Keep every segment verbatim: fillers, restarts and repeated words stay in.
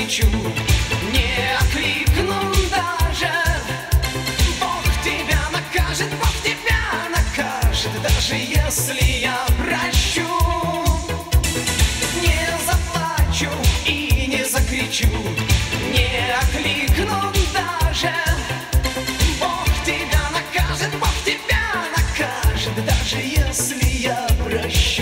закричу, не окликну даже. Бог тебя накажет, Бог тебя накажет, даже если я прощу. Не заплачу и не закричу, не окликну даже. Бог тебя накажет, Бог тебя накажет, даже если я прощу.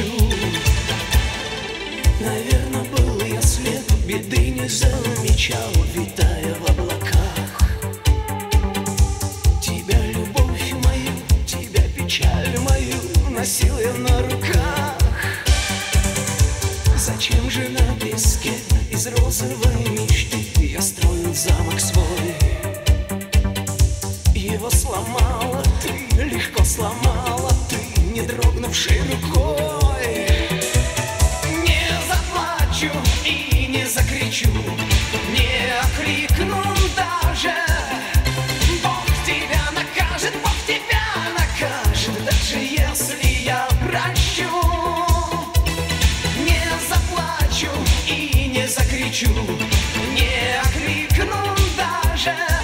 Наверно, был я слеп, беды не замечал, витая в облаках. Тебя, любовь мою, тебя, печаль мою, носил я на руках. Зачем же на песке из розовой мечты я строил замок свой? Его сломала ты, легко сломала ты, не дрогнувшей рукой. Не заплачу и не закричу, не окликну даже. Бог тебя накажет, Бог тебя накажет, даже если я прощу. Не заплачу и не закричу, не окликну даже.